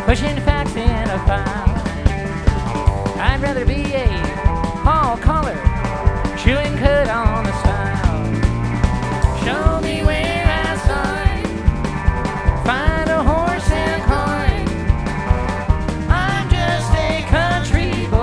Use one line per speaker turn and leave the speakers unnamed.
pushing facts in a file. I'd rather be a Paul